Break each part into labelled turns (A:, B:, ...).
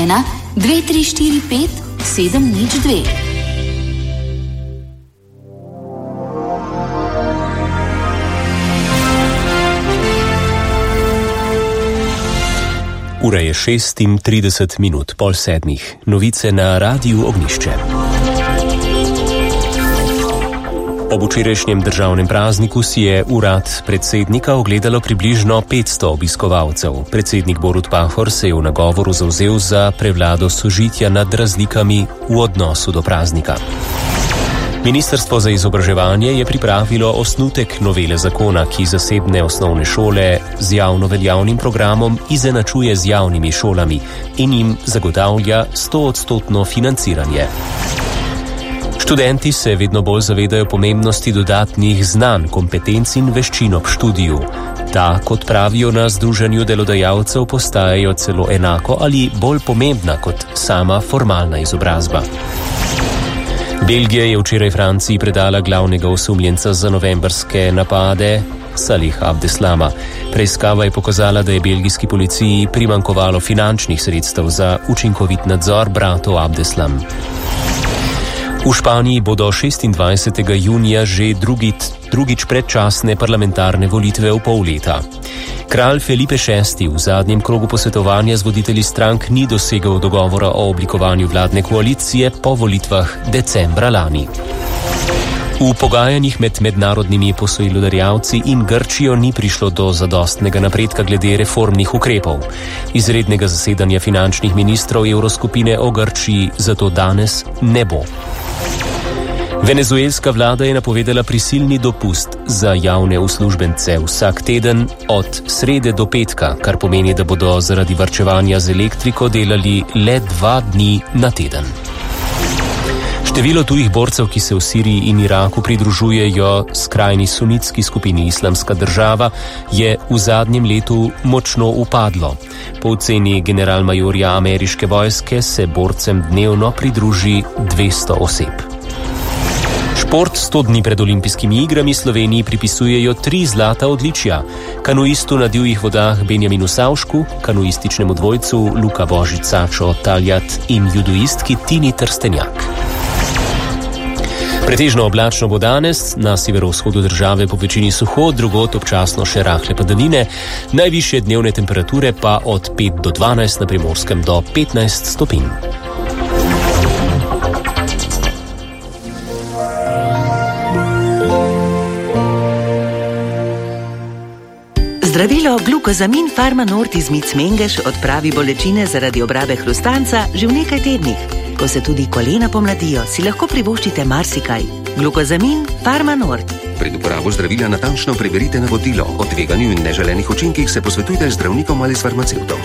A: +1 2345 702.
B: Ura je 6:30, pol sedmih. Novice na Radiu Ognjišče. Ob včerajšnjem državnem prazniku si je urad predsednika ogledalo približno 500 obiskovalcev. Predsednik Borut Pahor se je v nagovoru zavzel za prevlado sožitja nad razlikami v odnosu do praznika. Ministrstvo za izobraževanje je pripravilo osnutek novele zakona, ki zasebne osnovne šole z javno veljavnim programom izenačuje z javnimi šolami in jim zagotavlja 100% financiranje. Študenti se vedno bolj zavedajo pomembnosti dodatnih znanj, kompetenc in veščin ob študiju. Ta, kot pravijo na Združenju delodajalcev, postajajo celo enako ali bolj pomembna kot sama formalna izobrazba. Belgija je včeraj Franciji predala glavnega osumljenca za novembrske napade, Salih Abdeslama. Preiskava je pokazala, da je belgijski policiji primanjkovalo finančnih sredstev za učinkovit nadzor bratov Abdeslam. V Španiji bodo 26. junija že drugič predčasne parlamentarne volitve v pol leta. Kralj Felipe VI v zadnjem krogu posvetovanja z voditelji strank ni dosegel dogovora o oblikovanju vladne koalicije po volitvah decembra lani. V pogajanjih med mednarodnimi posojilodajalci in Grčijo ni prišlo do zadostnega napredka glede reformnih ukrepov. Izrednega zasedanja finančnih ministrov evroskupine o Grčiji zato danes ne bo. Venezuelska vlada je napovedala prisilni dopust za javne uslužbence vsak teden od srede do petka, kar pomeni, da bodo zaradi varčevanja z elektriko delali le 2 dni na teden. Število tujih borcev, ki se v Siriji in Iraku pridružujejo skrajni sunitski skupini Islamska država, je v zadnjem letu močno upadlo. Po oceni generalmajorja ameriške vojske se borcem dnevno pridruži 200 oseb. Šport 100 dni pred olimpijskimi igrami Sloveniji pripisujejo 3 zlata odličja. Kanuistu na divjih vodah Benjaminu Savšku, kanuističnemu dvojcu Luka Božič-Sačo Taljat in judoistki Tini Trstenjak. Pretežno oblačno bo danes, na severovzhodu države po večini suho, drugod občasno še rahle padavine, najvišje dnevne temperature pa od 5 do 12, na Primorskem do 15 stopinj.
C: Zdravilo Glukozamin Pharma-Nord iz Micmengeš odpravi bolečine zaradi obrabe hrustanca že v nekaj tednih. Ko se tudi kolena pomladijo, si lahko privoščite marsikaj. Glukozamin Pharma-Nord.
D: Pred uporabo zdravila natančno preverite navodilo. O tveganju in neželenih učinkih se posvetujte z zdravnikom ali s farmacevtom.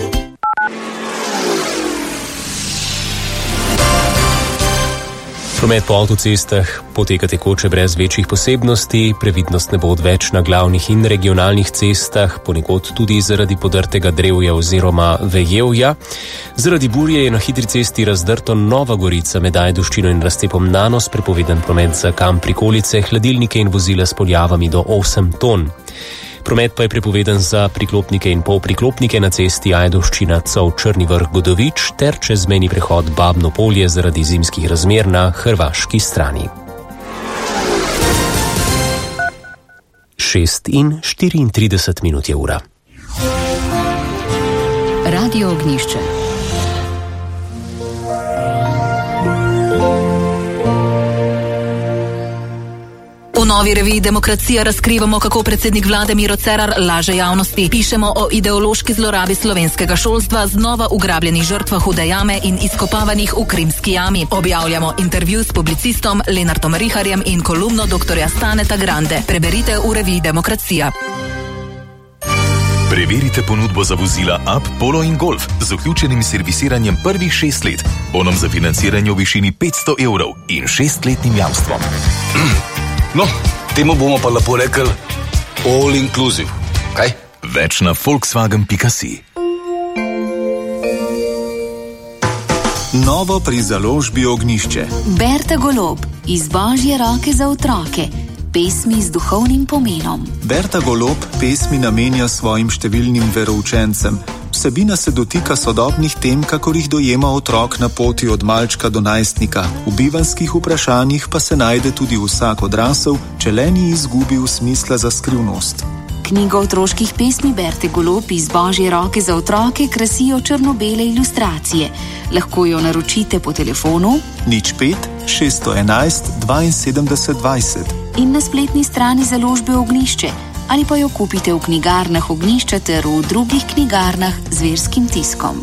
B: Promet po avtocestah poteka tekoče brez večjih posebnosti, previdnost ne bo odveč na glavnih in regionalnih cestah, ponekod tudi zaradi podrtega drevja oziroma vejevja. Zaradi burje je na hitri cesti razdrto Nova Gorica med Ajdovščino in razcepom Nanos, prepovedan promet za kamp prikolice, hladilnike in vozila s poljavami do 8 ton. Promet pa je prepovedan za priklopnike in polpriklopnike na cesti Ajdovščina Cov-Črni Vrh-Godovič ter čezmejni prehod Babno Polje zaradi zimskih razmer na hrvaški strani. 6:34 je ura.
A: Radio Ognjišče.
E: V novi reviji Demokracija razkrivamo, kako predsednik vlade Miro Cerar laže javnosti. Pišemo o ideološki zlorabi slovenskega šolstva, znova ugrabljenih žrtvah Hude jame in izkopavanih v Krimski jami. Objavljamo intervju s publicistom Lenartom Riharjem in kolumno dr. Staneta Grande. Preberite v reviji Demokracija.
F: Preverite ponudbo za vozila Up, Polo in Golf z vključenim servisiranjem prvih 6 let, bonom za financiranje v višini 500 evrov in 6-letnim jamstvom.
G: No, temu bomo pa lepo rekli all inclusive, kaj?
F: Več na Volkswagen.si.
H: Novo pri založbi Ognjišče.
A: Berta Golob, iz Božje roke za otroke. Pesmi z duhovnim pomenom.
H: Berta Golob pesmi namenja svojim številnim veroučencem, Vsebina se dotika sodobnih tem, kakor jih dojema otrok na poti od malčka do najstnika. V bivanjskih vprašanjih pa se najde tudi vsak odrasel, če le ni izgubil smisla za skrivnost.
A: Knjigo otroških pesmi Berte Golob iz Božje roke za otroke krasijo črno-bele ilustracije. Lahko jo naročite po telefonu
H: 05 611 72 20
A: in na spletni strani založbe Ognjišče, ali pa jo kupite v knjigarnah Ognjišča ter v drugih knjigarnah z verskim tiskom.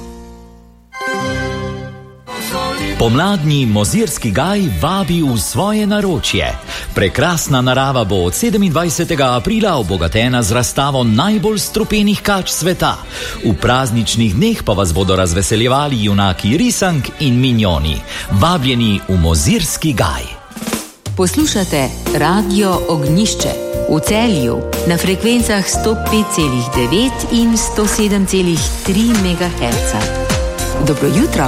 I: Pomladni Mozirski gaj vabi v svoje naročje. Prekrasna narava bo od 27. aprila obogatena z razstavo najbolj strupenih kač sveta. V prazničnih dneh pa vas bodo razveseljevali junaki risank in minjoni. Vabljeni v Mozirski gaj.
J: Poslušate Radio Ognjišče v Celju na frekvencah 105,9 in 107,3 MHz. Dobro jutro.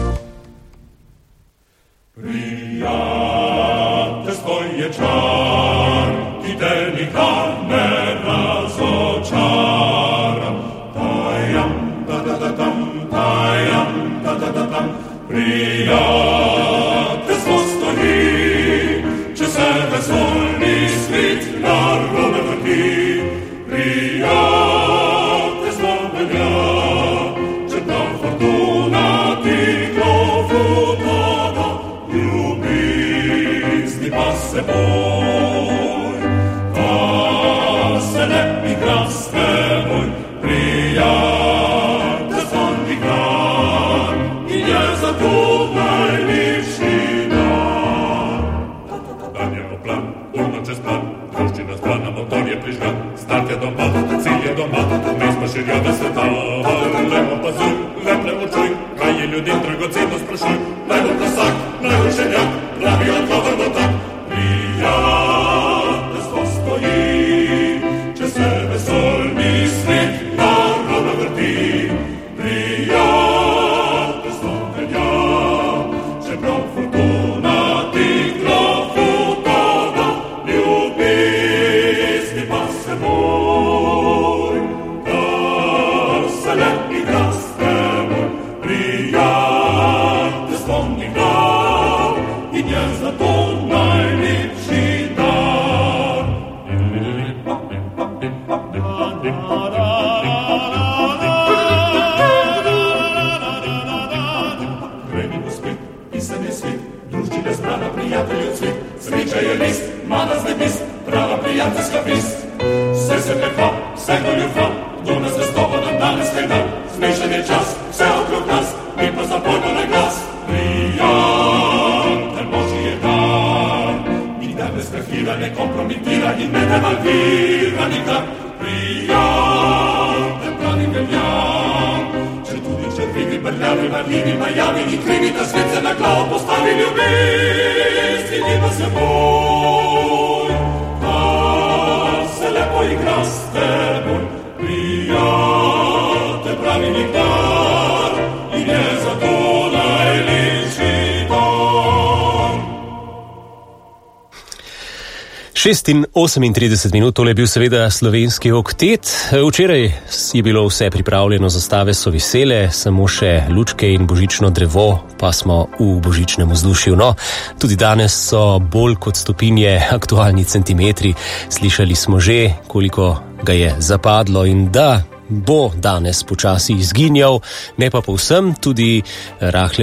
B: In 38 minut, tole je bil seveda slovenski oktet. Včeraj je bilo vse pripravljeno, zastave so visele, samo še lučke in božično drevo, pa smo v božičnem vzdušju. No, tudi danes so bolj kot stopinje aktualni centimetri. Slišali smo že, koliko ga je zapadlo in da bo danes počasi izginjal, ne pa povsem, tudi rahle